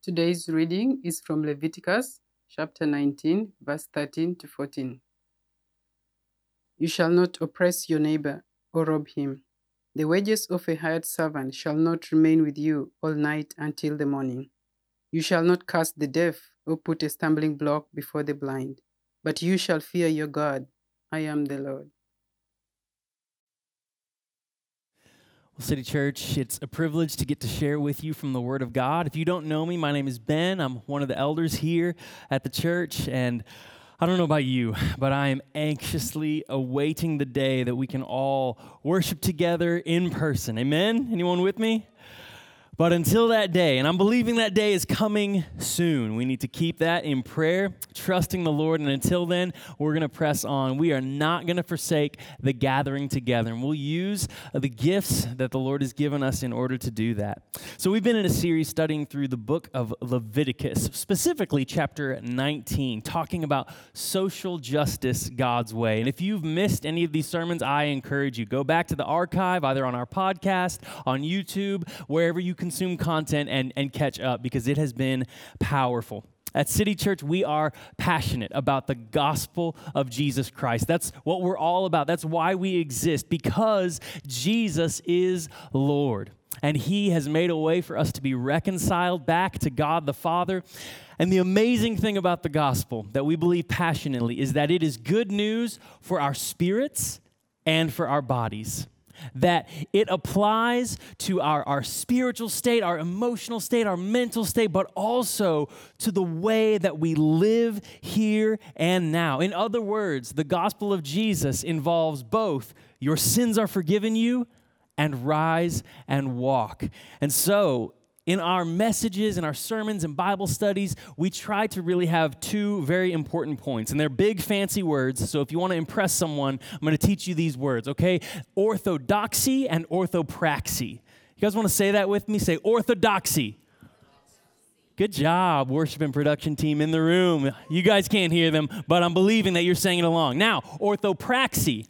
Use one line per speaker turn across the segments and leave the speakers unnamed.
Today's reading is from Leviticus chapter 19, verse 13 to 14. You shall not oppress your neighbor or rob him. The wages of a hired servant shall not remain with you all night until the morning. You shall not curse the deaf or put a stumbling block before the blind, but you shall fear your God. I am the Lord.
Well, City Church, it's a privilege to get to share with you from the Word of God. If you don't know me, my name is Ben. I'm one of the elders here at the church, and I don't know about you, but I am anxiously awaiting the day that we can all worship together in person. Amen? Anyone with me? But until that day, and I'm believing that day is coming soon, we need to keep that in prayer, trusting the Lord. And until then, we're going to press on. We are not going to forsake the gathering together. And we'll use the gifts that the Lord has given us in order to do that. So we've been in a series studying through the book of Leviticus, specifically chapter 19, talking about social justice God's way. And if you've missed any of these sermons, I encourage you, go back to the archive, either on our podcast, on YouTube, wherever you consume content, and catch up, because it has been powerful. At City Church, we are passionate about the gospel of Jesus Christ. That's what we're all about. That's why we exist, because Jesus is Lord. And He has made a way for us to be reconciled back to God the Father. And the amazing thing about the gospel that we believe passionately is that it is good news for our spirits and for our bodies. That it applies to our spiritual state, our emotional state, our mental state, but also to the way that we live here and now. In other words, the gospel of Jesus involves both your sins are forgiven you and rise and walk. And so, in our messages and our sermons and Bible studies, we try to really have two very important points. And they're big, fancy words, so if you want to impress someone, I'm going to teach you these words, okay? Orthodoxy and orthopraxy. You guys want to say that with me? Say orthodoxy. Good job, worship and production team in the room. You guys can't hear them, but I'm believing that you're saying it along. Now, orthopraxy.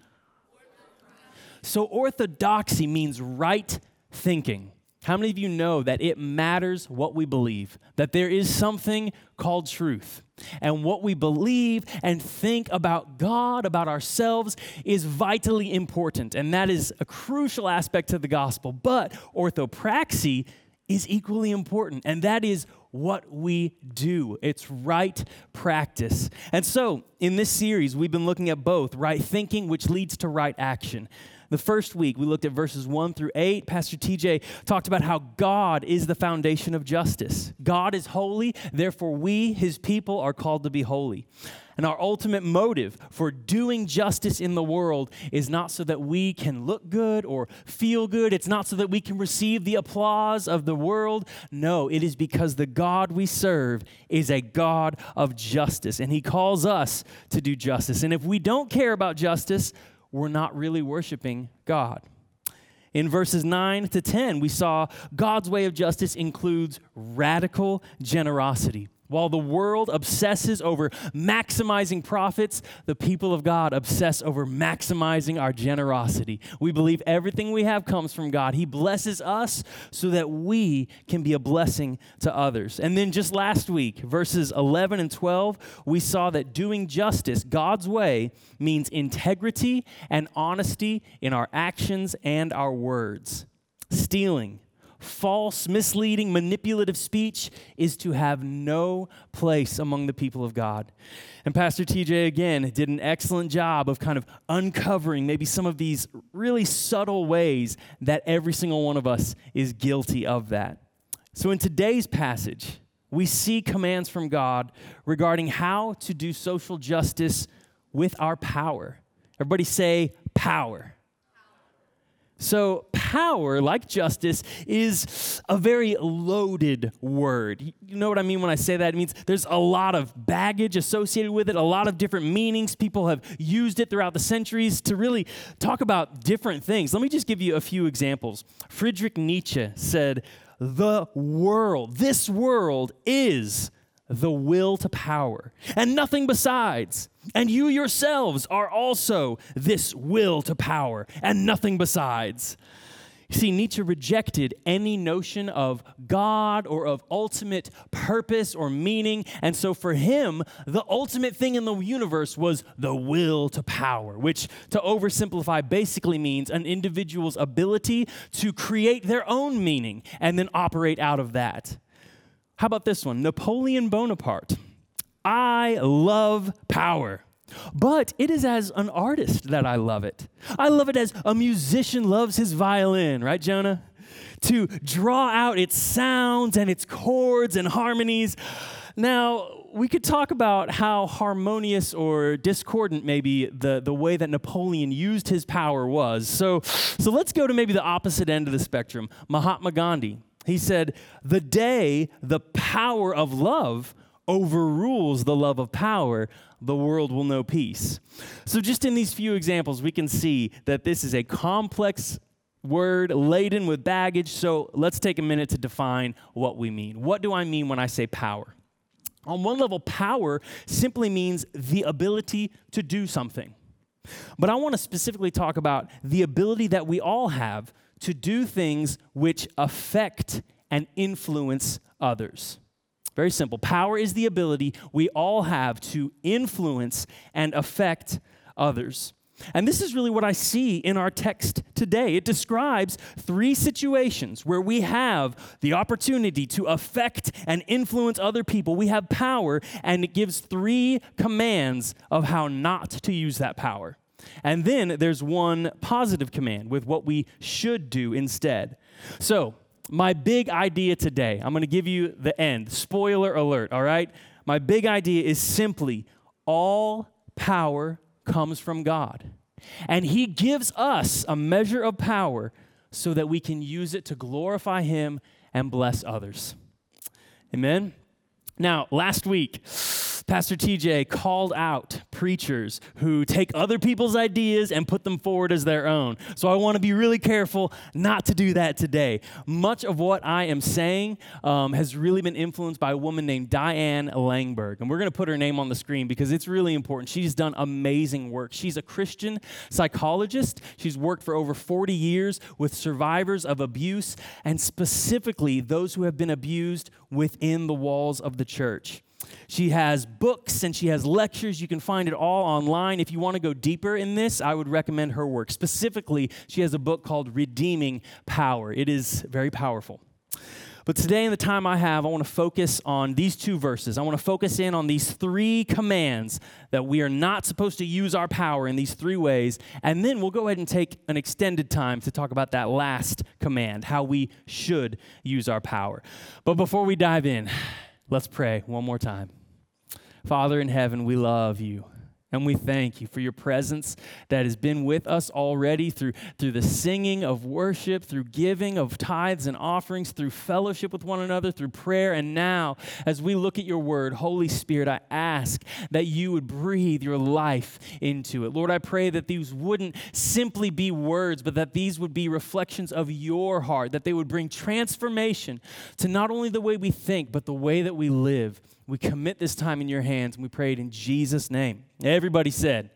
So orthodoxy means right thinking. How many of you know that it matters what we believe, that there is something called truth? And what we believe and think about God, about ourselves, is vitally important. And that is a crucial aspect of the gospel. But orthopraxy is equally important, and that is what we do. It's right practice. And so, in this series, we've been looking at both right thinking, which leads to right action. The first week, we looked at verses 1 through 8. Pastor TJ talked about how God is the foundation of justice. God is holy, therefore we, His people, are called to be holy. And our ultimate motive for doing justice in the world is not so that we can look good or feel good. It's not so that we can receive the applause of the world. No, it is because the God we serve is a God of justice, and He calls us to do justice. And if we don't care about justice, we're not really worshiping God. In verses 9 to 10, we saw God's way of justice includes radical generosity. While the world obsesses over maximizing profits, the people of God obsess over maximizing our generosity. We believe everything we have comes from God. He blesses us so that we can be a blessing to others. And then just last week, verses 11 and 12, we saw that doing justice God's way means integrity and honesty in our actions and our words. Stealing, false, misleading, manipulative speech is to have no place among the people of God. And Pastor TJ, again, did an excellent job of kind of uncovering maybe some of these really subtle ways that every single one of us is guilty of that. So in today's passage, we see commands from God regarding how to do social justice with our power. Everybody say power. So power, like justice, is a very loaded word. You know what I mean when I say that? It means there's a lot of baggage associated with it, a lot of different meanings. People have used it throughout the centuries to really talk about different things. Let me just give you a few examples. Friedrich Nietzsche said, this world is the will to power, and nothing besides. And you yourselves are also this will to power, and nothing besides. See, Nietzsche rejected any notion of God or of ultimate purpose or meaning. And so for him, the ultimate thing in the universe was the will to power, which, to oversimplify, basically means an individual's ability to create their own meaning and then operate out of that. How about this one? Napoleon Bonaparte. I love power. But it is as an artist that I love it. I love it as a musician loves his violin, right, Jonah? To draw out its sounds and its chords and harmonies. Now, we could talk about how harmonious or discordant maybe the way that Napoleon used his power was. So let's go to maybe the opposite end of the spectrum. Mahatma Gandhi. He said, the day the power of love overrules the love of power, the world will know peace. So just in these few examples, we can see that this is a complex word laden with baggage. So let's take a minute to define what we mean. What do I mean when I say power? On one level, power simply means the ability to do something. But I want to specifically talk about the ability that we all have to do things which affect and influence others. Very simple. Power is the ability we all have to influence and affect others. And this is really what I see in our text today. It describes 3 situations where we have the opportunity to affect and influence other people. We have power, and it gives 3 commands of how not to use that power. And then there's one positive command with what we should do instead. So, my big idea today, I'm going to give you the end. Spoiler alert, all right? My big idea is simply all power comes from God. And he gives us a measure of power so that we can use it to glorify him and bless others. Amen? Now, last week, Pastor TJ called out preachers who take other people's ideas and put them forward as their own. So I want to be really careful not to do that today. Much of what I am saying has really been influenced by a woman named Diane Langberg. And we're going to put her name on the screen because it's really important. She's done amazing work. She's a Christian psychologist. She's worked for over 40 years with survivors of abuse and specifically those who have been abused within the walls of the church. She has books and she has lectures. You can find it all online. If you want to go deeper in this, I would recommend her work. Specifically, she has a book called Redeeming Power. It is very powerful. But today in the time I have, I want to focus on these 2 verses. I want to focus in on these 3 commands that we are not supposed to use our power in these 3 ways. And then we'll go ahead and take an extended time to talk about that last command, how we should use our power. But before we dive in, let's pray one more time. Father in heaven, we love you. And we thank you for your presence that has been with us already through the singing of worship, through giving of tithes and offerings, through fellowship with one another, through prayer. And now, as we look at your word, Holy Spirit, I ask that you would breathe your life into it. Lord, I pray that these wouldn't simply be words, but that these would be reflections of your heart, that they would bring transformation to not only the way we think, but the way that we live. We commit this time in your hands, and we pray it in Jesus' name. Everybody said,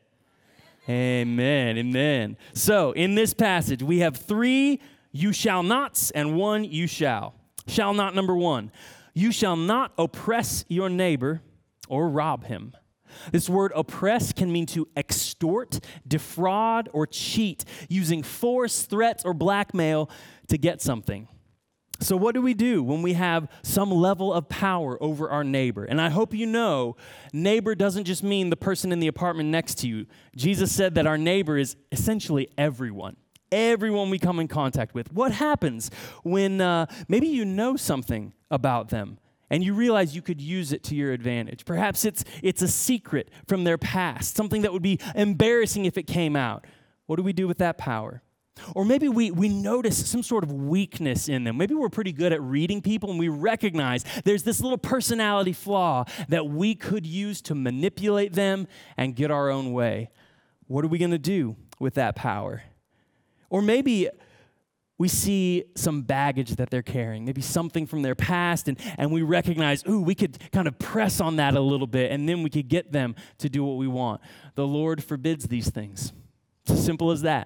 amen, amen. So in this passage, we have 3 you shall nots and 1 you shall. Shall not number 1, you shall not oppress your neighbor or rob him. This word oppress can mean to extort, defraud, or cheat using force, threats, or blackmail to get something. So what do we do when we have some level of power over our neighbor? And I hope you know, neighbor doesn't just mean the person in the apartment next to you. Jesus said that our neighbor is essentially everyone we come in contact with. What happens when maybe you know something about them and you realize you could use it to your advantage? Perhaps it's a secret from their past, something that would be embarrassing if it came out. What do we do with that power? Or maybe we notice some sort of weakness in them. Maybe we're pretty good at reading people and we recognize there's this little personality flaw that we could use to manipulate them and get our own way. What are we going to do with that power? Or maybe we see some baggage that they're carrying, maybe something from their past, and we recognize, we could kind of press on that a little bit, and then we could get them to do what we want. The Lord forbids these things. It's as simple as that.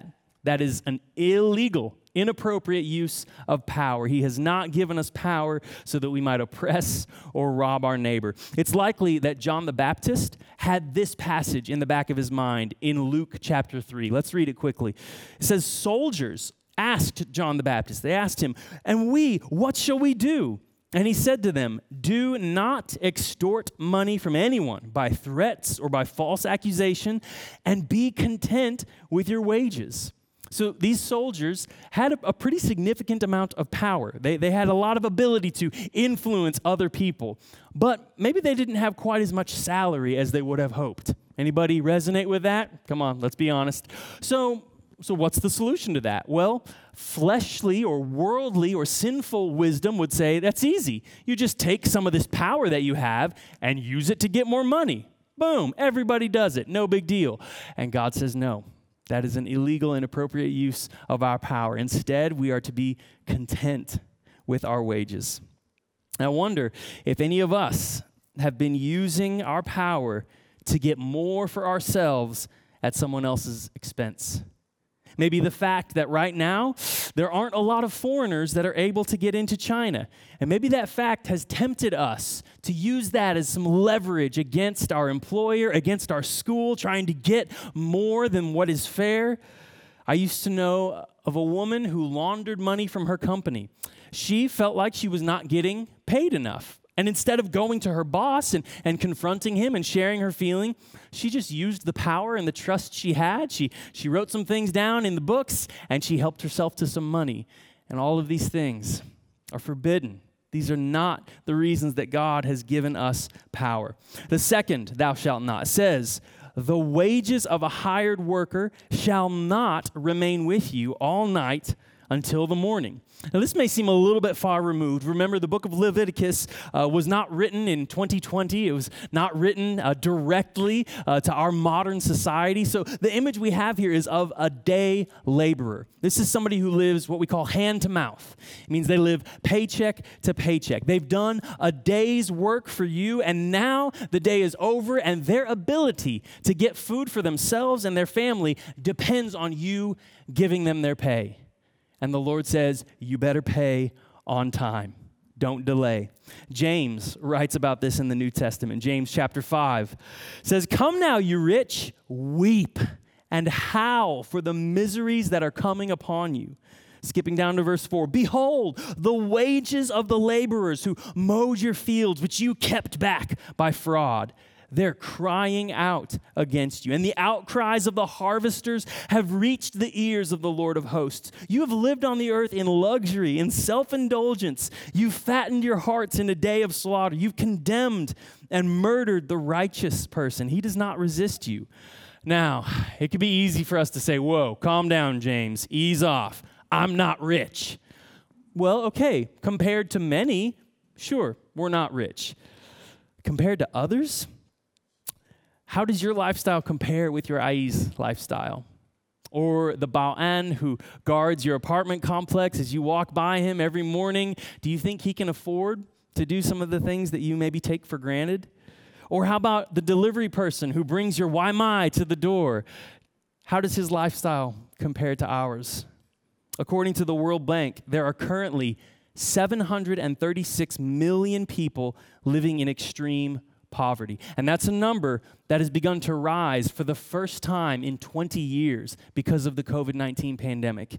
That is an illegal, inappropriate use of power. He has not given us power so that we might oppress or rob our neighbor. It's likely that John the Baptist had this passage in the back of his mind in Luke chapter 3. Let's read it quickly. It says, soldiers asked John the Baptist, they asked him, "And we, what shall we do?" And he said to them, "Do not extort money from anyone by threats or by false accusation, and be content with your wages." So these soldiers had a pretty significant amount of power. They had a lot of ability to influence other people, but maybe they didn't have quite as much salary as they would have hoped. Anybody resonate with that? Come on, let's be honest. So what's the solution to that? Well, fleshly or worldly or sinful wisdom would say that's easy. You just take some of this power that you have and use it to get more money. Boom, everybody does it, no big deal. And God says no. That is an illegal and inappropriate use of our power. Instead, we are to be content with our wages. I wonder if any of us have been using our power to get more for ourselves at someone else's expense. Maybe the fact that right now there aren't a lot of foreigners that are able to get into China. And maybe that fact has tempted us to use that as some leverage against our employer, against our school, trying to get more than what is fair. I used to know of a woman who laundered money from her company. She felt like she was not getting paid enough. And instead of going to her boss and confronting him and sharing her feeling, she just used the power and the trust she had. She wrote some things down in the books, and she helped herself to some money. And all of these things are forbidden. These are not the reasons that God has given us power. The second, thou shalt not, says, the wages of a hired worker shall not remain with you all night until the morning. Now, this may seem a little bit far removed. Remember, the book of Leviticus was not written in 2020. It was not written directly to our modern society. So the image we have here is of a day laborer. This is somebody who lives what we call hand to mouth. It means they live paycheck to paycheck. They've done a day's work for you, and now the day is over, and their ability to get food for themselves and their family depends on you giving them their pay. And the Lord says, you better pay on time. Don't delay. James writes about this in the New Testament. James chapter 5 says, "Come now, you rich, weep and howl for the miseries that are coming upon you." Skipping down to verse 4, "Behold, the wages of the laborers who mowed your fields, which you kept back by fraud. They're crying out against you. And the outcries of the harvesters have reached the ears of the Lord of hosts. You have lived on the earth in luxury, in self-indulgence. You've fattened your hearts in a day of slaughter. You've condemned and murdered the righteous person. He does not resist you." Now, it could be easy for us to say, whoa, calm down, James. Ease off. I'm not rich. Well, okay, compared to many, sure, we're not rich. Compared to others, how does your lifestyle compare with your Ai's lifestyle? Or the Bao'an who guards your apartment complex as you walk by him every morning? Do you think he can afford to do some of the things that you maybe take for granted? Or how about the delivery person who brings your Waimai to the door? How does his lifestyle compare to ours? According to the World Bank, there are currently 736 million people living in extreme poverty. And that's a number that has begun to rise for the first time in 20 years because of the COVID-19 pandemic.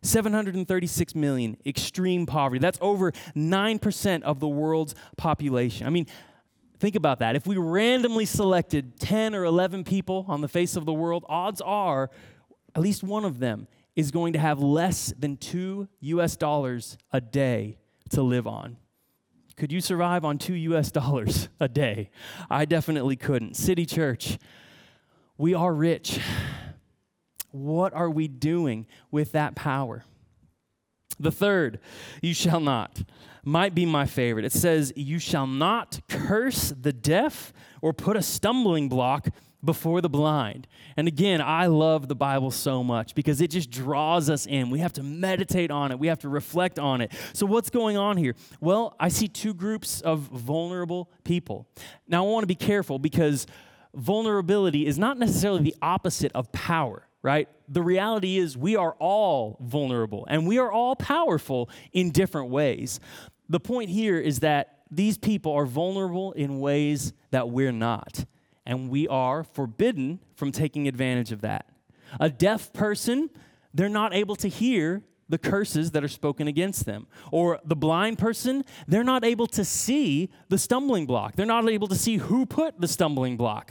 736 million, extreme poverty. That's over 9% of the world's population. I mean, think about that. If we randomly selected 10 or 11 people on the face of the world, odds are at least one of them is going to have less than $2 a day to live on. Could you survive on $2 a day? I definitely couldn't. City Church, we are rich. What are we doing with that power? The third, you shall not, might be my favorite. It says, you shall not curse the deaf or put a stumbling block before the blind. And again, I love the Bible so much because it just draws us in. We have to meditate on it. We have to reflect on it. So what's going on here? Well, I see two groups of vulnerable people. Now, I want to be careful because vulnerability is not necessarily the opposite of power. right? The reality is we are all vulnerable and we are all powerful in different ways. The point here is that these people are vulnerable in ways that we're not, and we are forbidden from taking advantage of that. A deaf person, they're not able to hear the curses that are spoken against them. Or the blind person, they're not able to see the stumbling block. They're not able to see who put the stumbling block.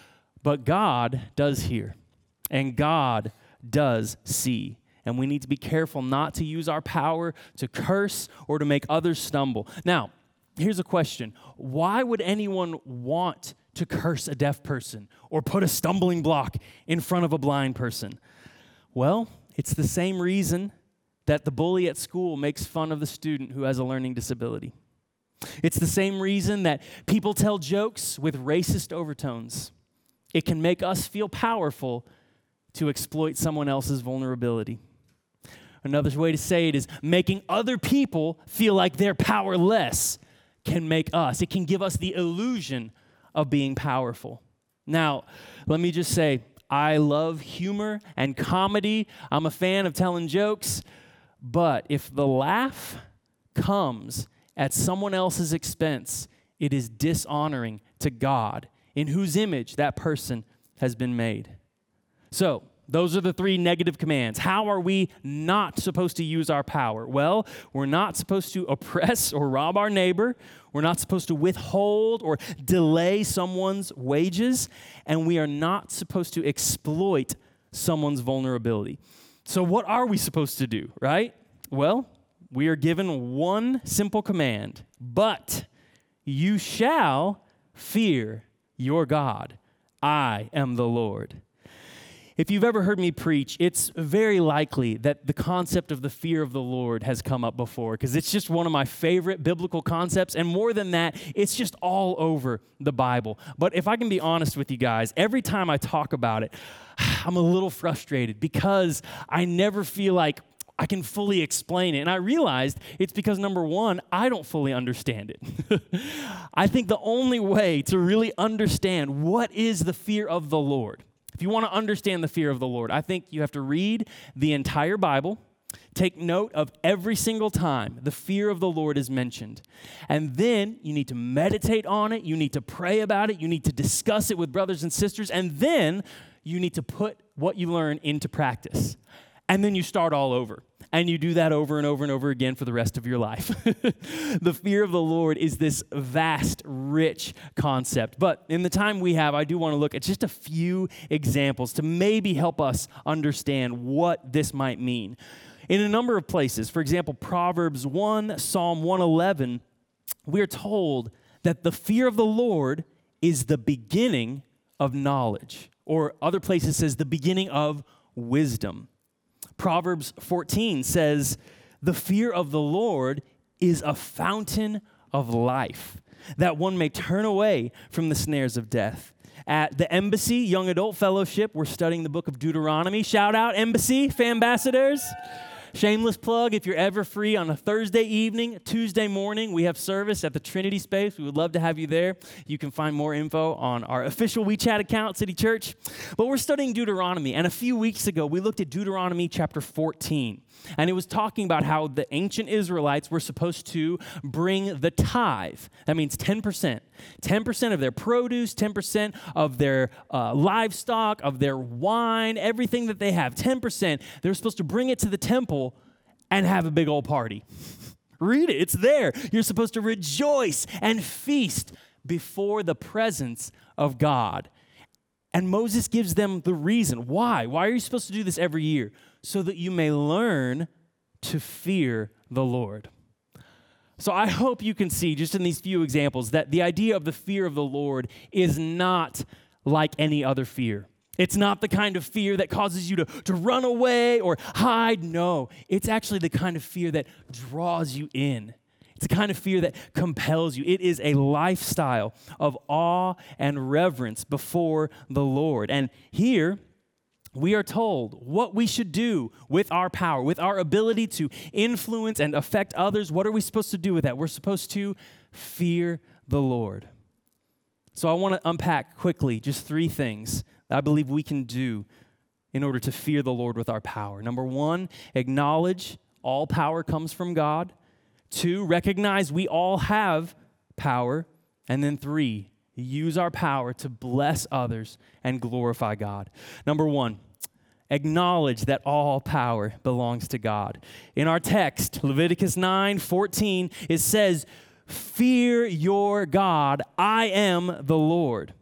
But God does hear, and God does see. And we need to be careful not to use our power to curse or to make others stumble. Now, here's a question. Why would anyone want to curse a deaf person or put a stumbling block in front of a blind person? Well, it's the same reason that the bully at school makes fun of the student who has a learning disability. It's the same reason that people tell jokes with racist overtones. It can make us feel powerful to exploit someone else's vulnerability. Another way to say it is making other people feel like they're powerless can make us. It can give us the illusion of being powerful. Now, let me just say, I love humor and comedy. I'm a fan of telling jokes. But if the laugh comes at someone else's expense, it is dishonoring to God, in whose image that person has been made. So, those are the three negative commands. How are we not supposed to use our power? Well, we're not supposed to oppress or rob our neighbor. We're not supposed to withhold or delay someone's wages. And we are not supposed to exploit someone's vulnerability. So what are we supposed to do, right? Well, we are given one simple command. But you shall fear your God. I am the Lord. If you've ever heard me preach, it's very likely that the concept of the fear of the Lord has come up before, because it's just one of my favorite biblical concepts, and more than that, it's just all over the Bible. But if I can be honest with you guys, every time I talk about it, I'm a little frustrated because I never feel like I can fully explain it. And I realized it's because, number one, I don't fully understand it. I think the only way to really understand what is the fear of the Lord, if you want to understand the fear of the Lord, I think you have to read the entire Bible, take note of every single time the fear of the Lord is mentioned. And then you need to meditate on it, you need to pray about it, you need to discuss it with brothers and sisters, and then you need to put what you learn into practice. And then you start all over. And you do that over and over and over again for the rest of your life. The fear of the Lord is this vast, rich concept. But in the time we have, I do want to look at just a few examples to maybe help us understand what this might mean. In a number of places, for example, Proverbs 1, Psalm 111, we are told that the fear of the Lord is the beginning of knowledge. Or other places says the beginning of wisdom. Proverbs 14 says, the fear of the Lord is a fountain of life, that one may turn away from the snares of death. At the Embassy Young Adult Fellowship, we're studying the book of Deuteronomy. Shout out, Embassy, Fambassadors. Shameless plug, if you're ever free on a Thursday evening, Tuesday morning, we have service at the Trinity Space. We would love to have you there. You can find more info on our official WeChat account, City Church. But we're studying Deuteronomy, and a few weeks ago, we looked at Deuteronomy chapter 14. And it was talking about how the ancient Israelites were supposed to bring the tithe. That means 10%. 10% of their produce, 10% of their livestock, of their wine, everything that they have, 10%. They're supposed to bring it to the temple and have a big old party. Read it. It's there. You're supposed to rejoice and feast before the presence of God. And Moses gives them the reason. Why? Why are you supposed to do this every year? So that you may learn to fear the Lord. So I hope you can see, just in these few examples, that the idea of the fear of the Lord is not like any other fear. It's not the kind of fear that causes you to run away or hide. No, it's actually the kind of fear that draws you in. It's the kind of fear that compels you. It is a lifestyle of awe and reverence before the Lord. And here, we are told what we should do with our power, with our ability to influence and affect others. What are we supposed to do with that? We're supposed to fear the Lord. So I want to unpack quickly just three things that I believe we can do in order to fear the Lord with our power. Number one, acknowledge all power comes from God. 2, recognize we all have power. And then 3, use our power to bless others and glorify God. Number 1, acknowledge that all power belongs to God. In our text, Leviticus 9:14, it says, "Fear your God, I am the Lord."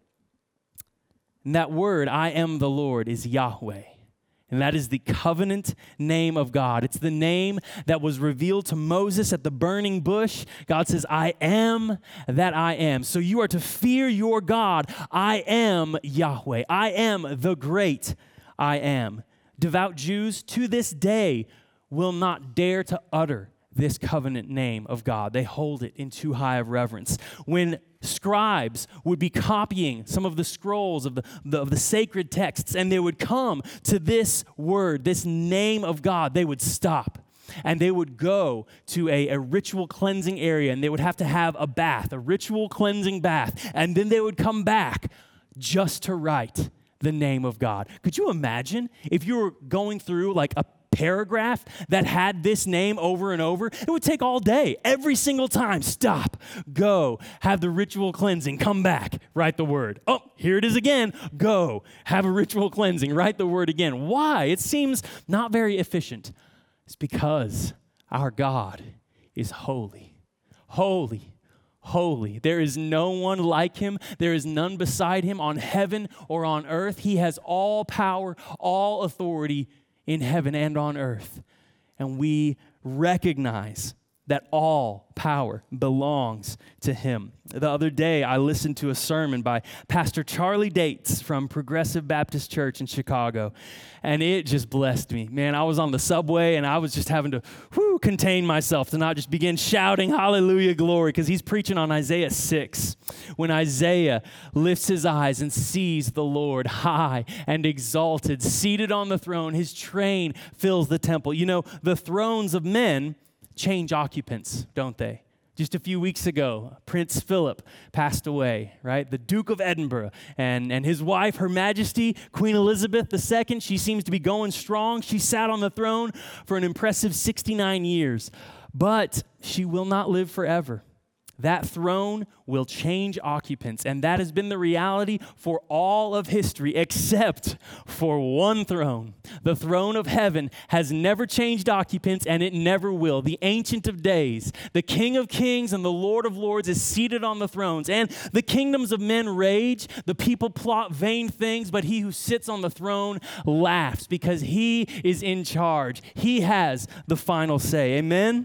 And that word, I am the Lord, is Yahweh. And that is the covenant name of God. It's the name that was revealed to Moses at the burning bush. God says, I am that I am. So you are to fear your God. I am Yahweh. I am the great I am. Devout Jews to this day will not dare to utter this covenant name of God. They hold it in too high of reverence. When scribes would be copying some of the scrolls of the sacred texts, and they would come to this word, this name of God, they would stop. And they would go to a ritual cleansing area, and they would have to have a bath, a ritual cleansing bath. And then they would come back just to write the name of God. Could you imagine if you were going through like a paragraph that had this name over and over? It would take all day, every single time. Stop, go, have the ritual cleansing, come back, write the word. Oh, here it is again. Go, have a ritual cleansing, write the word again. Why? It seems not very efficient. It's because our God is holy, holy, holy. There is no one like him. There is none beside him on heaven or on earth. He has all power, all authority in heaven and on earth. And we recognize that all power belongs to him. The other day, I listened to a sermon by Pastor Charlie Dates from Progressive Baptist Church in Chicago, and it just blessed me. Man, I was on the subway, and I was just having to contain myself to not just begin shouting hallelujah, glory, because he's preaching on Isaiah 6. When Isaiah lifts his eyes and sees the Lord high and exalted, seated on the throne, his train fills the temple. You know, the thrones of men change occupants, don't they? Just a few weeks ago, Prince Philip passed away, right? The Duke of Edinburgh, and his wife, Her Majesty, Queen Elizabeth II, she seems to be going strong. She sat on the throne for an impressive 69 years, but she will not live forever. That throne will change occupants, and that has been the reality for all of history except for one throne. The throne of heaven has never changed occupants, and it never will. The Ancient of Days, the King of Kings and the Lord of Lords is seated on the thrones, and the kingdoms of men rage. The people plot vain things, but he who sits on the throne laughs because he is in charge. He has the final say. Amen?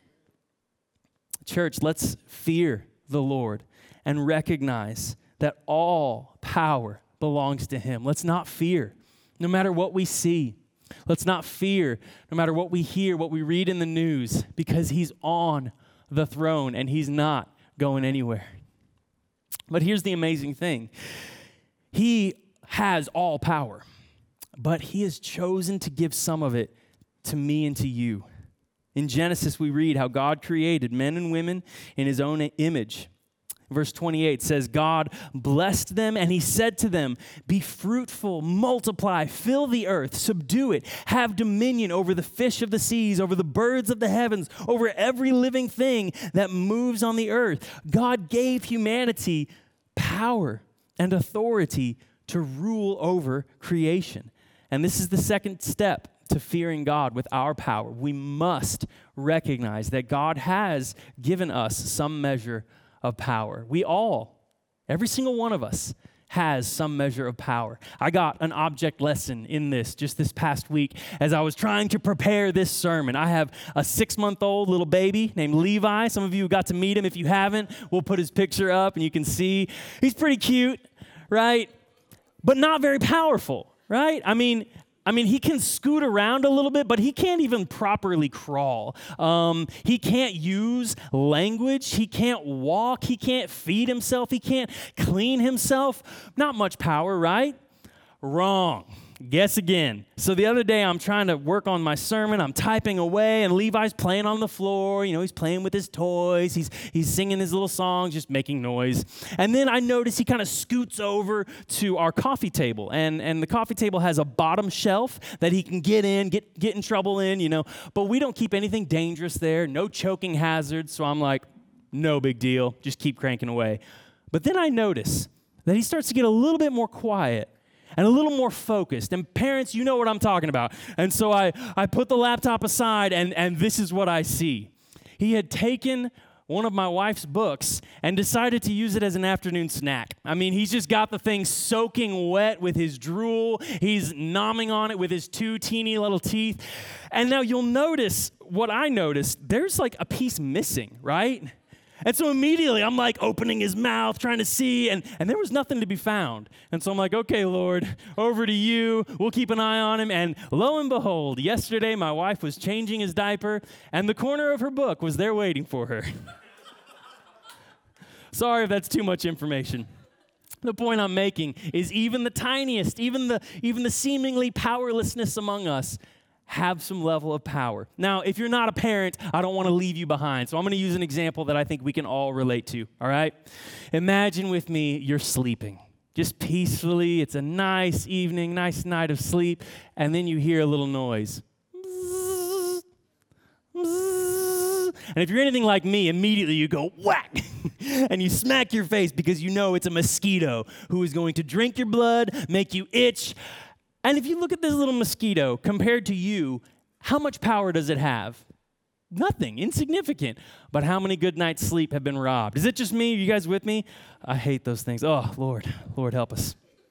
Church, let's fear the Lord and recognize that all power belongs to him. Let's not fear, no matter what we see. Let's not fear, no matter what we hear, what we read in the news, because he's on the throne and he's not going anywhere. But here's the amazing thing. He has all power, but he has chosen to give some of it to me and to you. In Genesis, we read how God created men and women in his own image. Verse 28 says, God blessed them, and he said to them, be fruitful, multiply, fill the earth, subdue it, have dominion over the fish of the seas, over the birds of the heavens, over every living thing that moves on the earth. God gave humanity power and authority to rule over creation. And this is the second step to fearing God with our power. We must recognize that God has given us some measure of power. We all, every single one of us, has some measure of power. I got an object lesson in this just this past week as I was trying to prepare this sermon. I have a 6-month-old little baby named Levi. Some of you got to meet him. If you haven't, we'll put his picture up and you can see. He's pretty cute, right? But not very powerful, right? I mean, he can scoot around a little bit, but he can't even properly crawl. He can't use language. He can't walk. He can't feed himself. He can't clean himself. Not much power, right? Wrong. guess again. So the other day, I'm trying to work on my sermon. I'm typing away, and Levi's playing on the floor. You know, he's playing with his toys. He's singing his little songs, just making noise. And then I notice he kind of scoots over to our coffee table. And the coffee table has a bottom shelf that he can get in trouble in, you know. But we don't keep anything dangerous there, no choking hazards. So I'm like, no big deal. Just keep cranking away. But then I notice that he starts to get a little bit more quiet and a little more focused. And parents, you know what I'm talking about. And so I put the laptop aside, and this is what I see. He had taken one of my wife's books and decided to use it as an afternoon snack. I mean, he's just got the thing soaking wet with his drool. He's nomming on it with his two teeny little teeth. And now you'll notice what I noticed. There's like a piece missing, right? And so immediately I'm like opening his mouth, trying to see, and there was nothing to be found. And so I'm like, okay, Lord, over to you. We'll keep an eye on him. And lo and behold, yesterday my wife was changing his diaper, and the corner of her book was there waiting for her. Sorry if that's too much information. The point I'm making is even the tiniest, even the seemingly powerlessness among us have some level of power. Now, if you're not a parent, I don't want to leave you behind. So I'm going to use an example that I think we can all relate to, all right? Imagine with me you're sleeping, just peacefully. It's a nice evening, nice night of sleep, and then you hear a little noise. And if you're anything like me, immediately you go whack, and you smack your face because you know it's a mosquito who is going to drink your blood, make you itch. And if you look at this little mosquito compared to you, how much power does it have? Nothing, insignificant. But how many good nights' sleep have been robbed? Is it just me? Are you guys with me? I hate those things. Oh, Lord help us.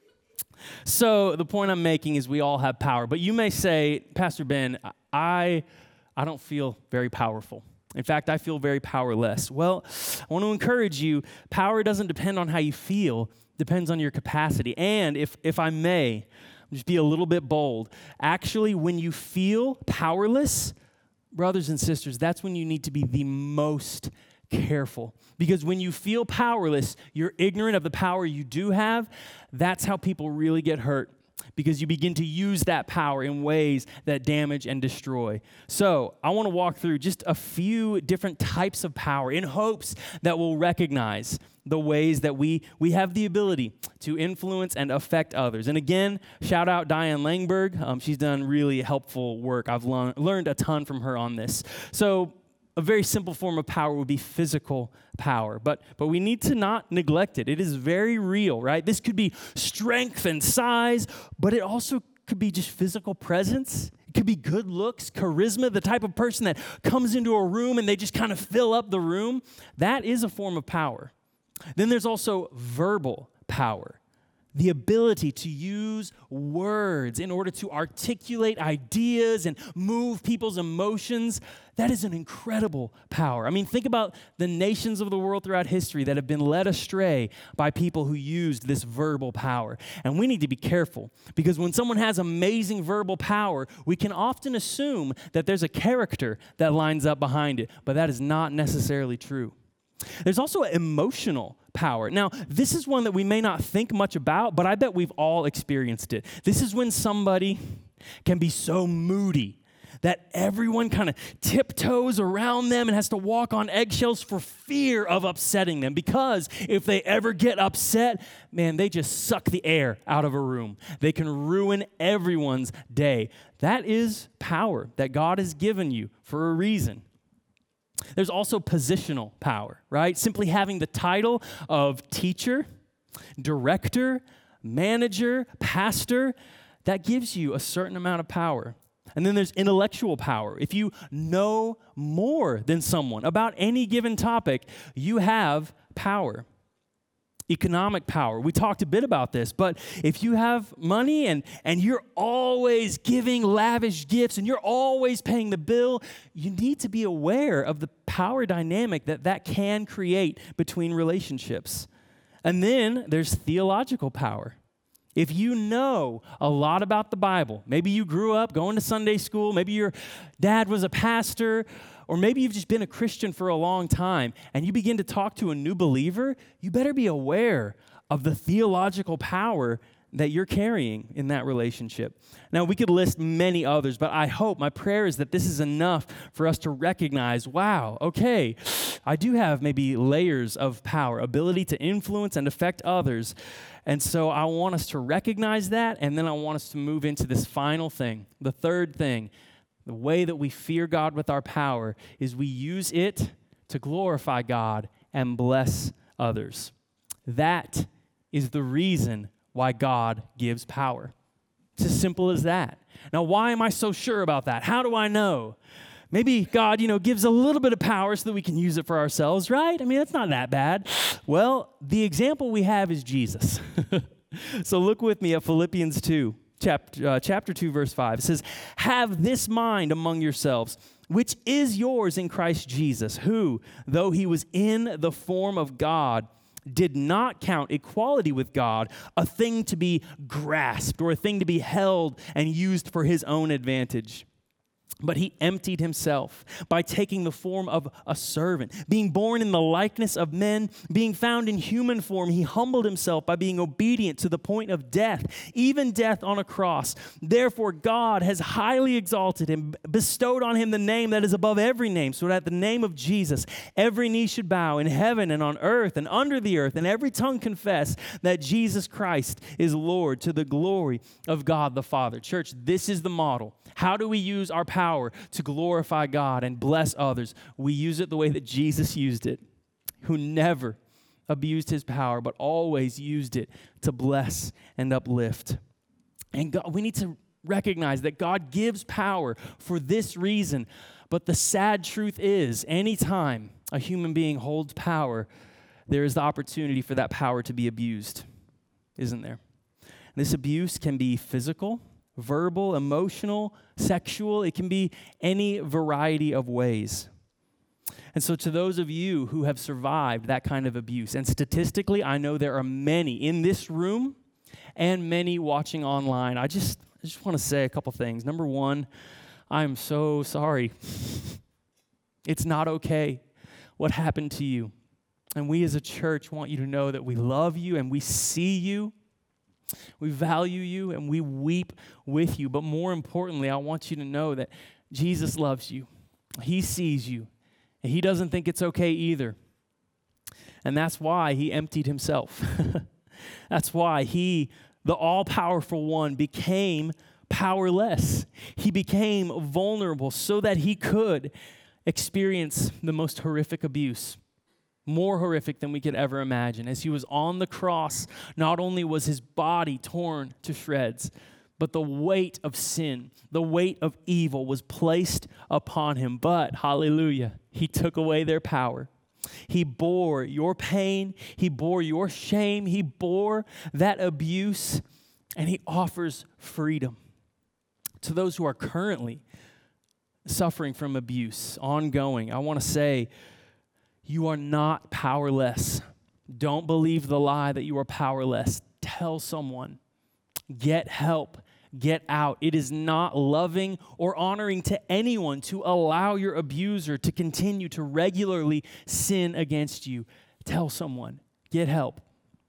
So the point I'm making is we all have power. But you may say, Pastor Ben, I don't feel very powerful. In fact, I feel very powerless. Well, I want to encourage you, power doesn't depend on how you feel, it depends on your capacity. And if I may, just be a little bit bold. Actually, when you feel powerless, brothers and sisters, that's when you need to be the most careful. Because when you feel powerless, you're ignorant of the power you do have. That's how people really get hurt. Because you begin to use that power in ways that damage and destroy. So I want to walk through just a few different types of power in hopes that we'll recognize the ways that we have the ability to influence and affect others. And again, shout out Diane Langberg. She's done really helpful work. I've learned a ton from her on this. So a very simple form of power would be physical power, but we need to not neglect it. It is very real, right? This could be strength and size, but it also could be just physical presence. It could be good looks, charisma, the type of person that comes into a room and they just kind of fill up the room. That is a form of power. Then there's also verbal power. The ability to use words in order to articulate ideas and move people's emotions, that is an incredible power. I mean, think about the nations of the world throughout history that have been led astray by people who used this verbal power. And we need to be careful because when someone has amazing verbal power, we can often assume that there's a character that lines up behind it, but that is not necessarily true. There's also emotional power. Now, this is one that we may not think much about, but I bet we've all experienced it. This is when somebody can be so moody that everyone kind of tiptoes around them and has to walk on eggshells for fear of upsetting them. Because if they ever get upset, man, they just suck the air out of a room. They can ruin everyone's day. That is power that God has given you for a reason. There's also positional power, right? Simply having the title of teacher, director, manager, pastor, that gives you a certain amount of power. And then there's intellectual power. If you know more than someone about any given topic, you have power. Economic power. We talked a bit about this, but if you have money and you're always giving lavish gifts and you're always paying the bill, you need to be aware of the power dynamic that can create between relationships. And then there's theological power. If you know a lot about the Bible, maybe you grew up going to Sunday school, maybe your dad was a pastor, or maybe you've just been a Christian for a long time, and you begin to talk to a new believer, you better be aware of the theological power that you're carrying in that relationship. Now, we could list many others, but I hope, my prayer is that this is enough for us to recognize, wow, okay, I do have maybe layers of power, ability to influence and affect others. And so I want us to recognize that, and then I want us to move into this final thing, the third thing. The way that we fear God with our power is we use it to glorify God and bless others. That is the reason why God gives power. It's as simple as that. Now, why am I so sure about that? How do I know? Maybe God, gives a little bit of power so that we can use it for ourselves, right? I mean, that's not that bad. Well, the example we have is Jesus. So look with me at Philippians 2, chapter 2, verse 5. It says, "Have this mind among yourselves, which is yours in Christ Jesus, who, though he was in the form of God, did not count equality with God a thing to be grasped or a thing to be held and used for his own advantage. But he emptied himself by taking the form of a servant. Being born in the likeness of men, being found in human form, he humbled himself by being obedient to the point of death, even death on a cross. Therefore, God has highly exalted him, bestowed on him the name that is above every name, so that at the name of Jesus, every knee should bow in heaven and on earth and under the earth, and every tongue confess that Jesus Christ is Lord, to the glory of God the Father." Church, this is the model. How do we use our power to glorify God and bless others? We use it the way that Jesus used it, who never abused his power, but always used it to bless and uplift. And God, we need to recognize that God gives power for this reason. But the sad truth is, anytime a human being holds power, there is the opportunity for that power to be abused, isn't there? This abuse can be physical, verbal, emotional, sexual. It can be any variety of ways. And so to those of you who have survived that kind of abuse, and statistically, I know there are many in this room and many watching online, I just want to say a couple things. Number one, I'm so sorry. It's not okay what happened to you. And we as a church want you to know that we love you and we see you. We value you and we weep with you. But more importantly, I want you to know that Jesus loves you. He sees you. And he doesn't think it's okay either. And that's why he emptied himself. That's why he, the all-powerful one, became powerless. He became vulnerable so that he could experience the most horrific abuse. More horrific than we could ever imagine. As he was on the cross, not only was his body torn to shreds, but the weight of sin, the weight of evil was placed upon him. But, hallelujah, he took away their power. He bore your pain. He bore your shame. He bore that abuse, and he offers freedom to those who are currently suffering from abuse, ongoing. I want to say, you are not powerless. Don't believe the lie that you are powerless. Tell someone. Get help. Get out. It is not loving or honoring to anyone to allow your abuser to continue to regularly sin against you. Tell someone. Get help.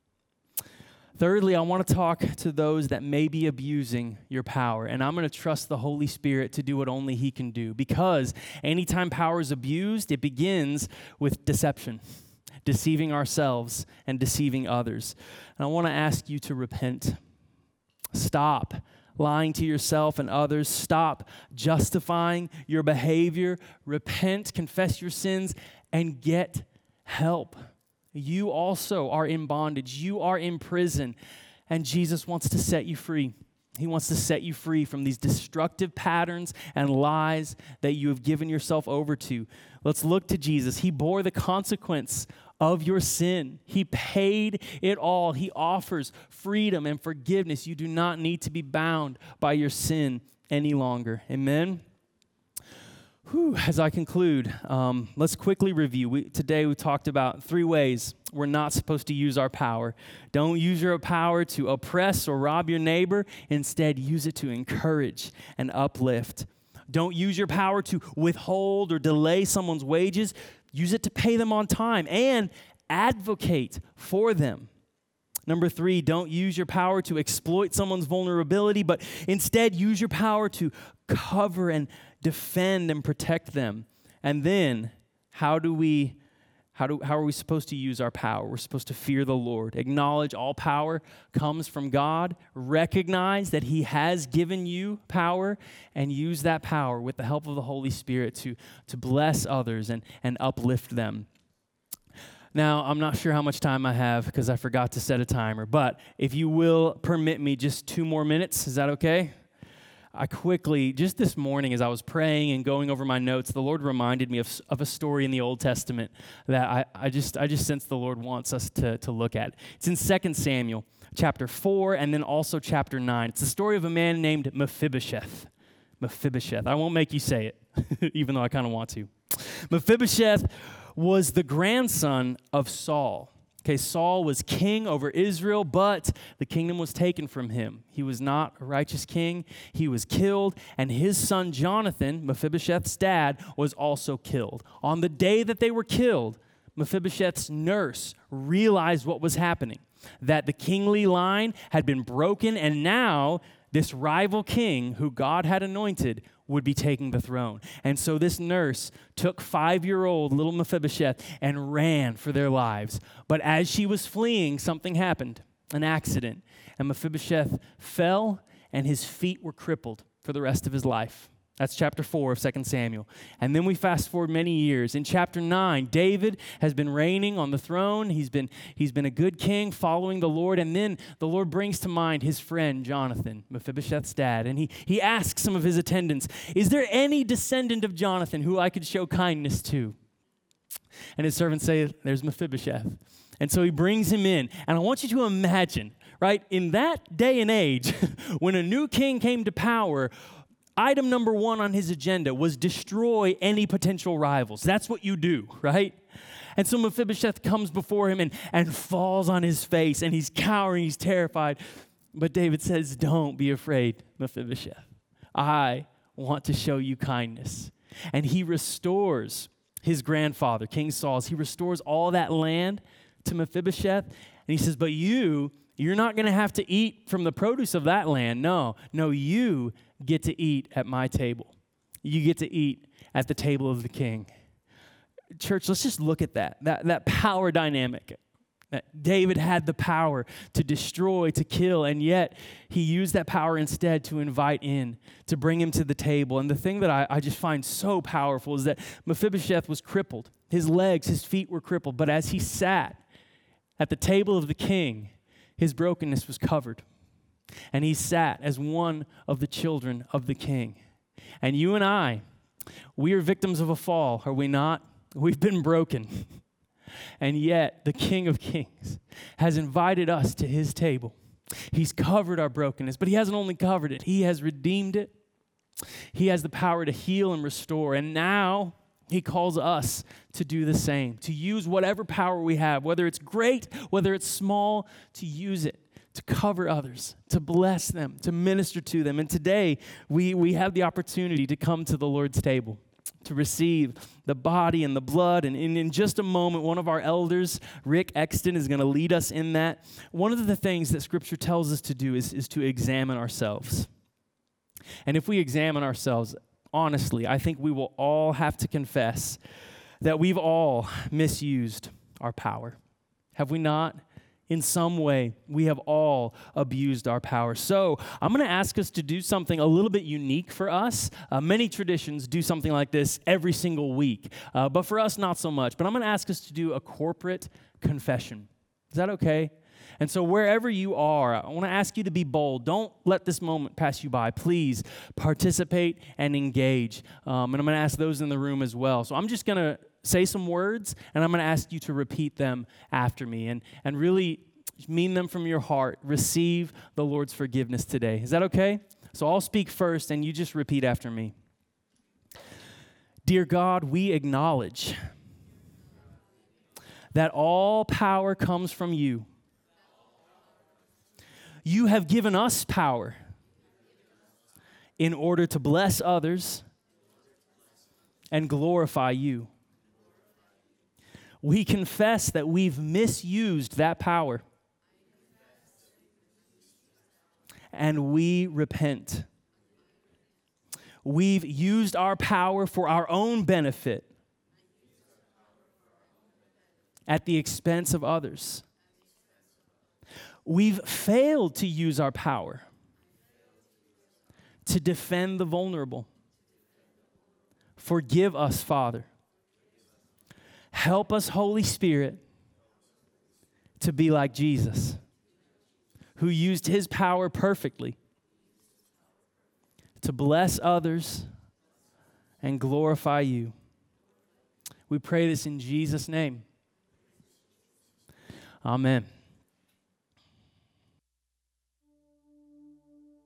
Thirdly, I want to talk to those that may be abusing your power, and I'm going to trust the Holy Spirit to do what only he can do, because anytime power is abused, it begins with deception, deceiving ourselves and deceiving others. And I want to ask you to repent. Stop lying to yourself and others. Stop justifying your behavior. Repent, confess your sins, and get help. You also are in bondage. You are in prison, and Jesus wants to set you free. He wants to set you free from these destructive patterns and lies that you have given yourself over to. Let's look to Jesus. He bore the consequence of your sin. He paid it all. He offers freedom and forgiveness. You do not need to be bound by your sin any longer. Amen? As I conclude, let's quickly review. Today we talked about 3 ways we're not supposed to use our power. Don't use your power to oppress or rob your neighbor. Instead, use it to encourage and uplift. Don't use your power to withhold or delay someone's wages. Use it to pay them on time and advocate for them. Number 3, don't use your power to exploit someone's vulnerability, but instead use your power to cover and defend and protect them. And then, how are we supposed to use our power? We're supposed to fear the Lord, acknowledge all power comes from God, recognize that He has given you power, and use that power with the help of the Holy Spirit to bless others and uplift them. Now, I'm not sure how much time I have because I forgot to set a timer, but if you will permit me just 2 more minutes, is that okay? I quickly, just this morning as I was praying and going over my notes, the Lord reminded me of a story in the Old Testament that I just sense the Lord wants us to look at. It's in 2 Samuel chapter 4 and then also chapter 9. It's the story of a man named Mephibosheth. Mephibosheth. I won't make you say it, even though I kind of want to. Mephibosheth was the grandson of Saul. Okay, Saul was king over Israel, but the kingdom was taken from him. He was not a righteous king. He was killed, and his son Jonathan, Mephibosheth's dad, was also killed. On the day that they were killed, Mephibosheth's nurse realized what was happening, that the kingly line had been broken, and now this rival king who God had anointed would be taking the throne. And so this nurse took 5-year-old little Mephibosheth and ran for their lives. But as she was fleeing, something happened, an accident. And Mephibosheth fell, and his feet were crippled for the rest of his life. That's chapter 4 of 2 Samuel. And then we fast forward many years. In chapter 9, David has been reigning on the throne. He's been a good king following the Lord. And then the Lord brings to mind his friend Jonathan, Mephibosheth's dad. And he asks some of his attendants, is there any descendant of Jonathan who I could show kindness to? And his servants say, there's Mephibosheth. And so he brings him in. And I want you to imagine, right, in that day and age, when a new king came to power, item number 1 on his agenda was destroy any potential rivals. That's what you do, right? And so Mephibosheth comes before him and falls on his face, and he's cowering, he's terrified. But David says, don't be afraid, Mephibosheth. I want to show you kindness. And he restores his grandfather, King Saul's. He restores all that land to Mephibosheth. And he says, but you're not going to have to eat from the produce of that land. No, you get to eat at my table. You get to eat at the table of the king. Church, let's just look at that power dynamic. That David had the power to destroy, to kill, and yet he used that power instead to invite in, to bring him to the table. And the thing that I just find so powerful is that Mephibosheth was crippled. His legs, his feet were crippled. But as he sat at the table of the king, his brokenness was covered. And he sat as one of the children of the king. And you and I, we are victims of a fall, are we not? We've been broken. And yet, the King of Kings has invited us to his table. He's covered our brokenness, but he hasn't only covered it, he has redeemed it. He has the power to heal and restore. And now, he calls us to do the same, to use whatever power we have, whether it's great, whether it's small, to use it, to cover others, to bless them, to minister to them. And today, we have the opportunity to come to the Lord's table, to receive the body and the blood. And in just a moment, one of our elders, Rick Exton, is going to lead us in that. One of the things that Scripture tells us to do is to examine ourselves. And if we examine ourselves, honestly, I think we will all have to confess that we've all misused our power. Have we not? In some way, we have all abused our power. So I'm going to ask us to do something a little bit unique for us. Many traditions do something like this every single week, but for us, not so much. But I'm going to ask us to do a corporate confession. Is that okay? And so wherever you are, I want to ask you to be bold. Don't let this moment pass you by. Please participate and engage. And I'm going to ask those in the room as well. So I'm just going to say some words, and I'm going to ask you to repeat them after me and really mean them from your heart. Receive the Lord's forgiveness today. Is that okay? So I'll speak first, and you just repeat after me. Dear God, we acknowledge that all power comes from you. You have given us power in order to bless others and glorify you. We confess that we've misused that power. and we repent. We've used our power for our own benefit at the expense of others. We've failed to use our power to defend the vulnerable. Forgive us, Father. Help us, Holy Spirit, to be like Jesus, who used his power perfectly to bless others and glorify you. We pray this in Jesus' name. Amen.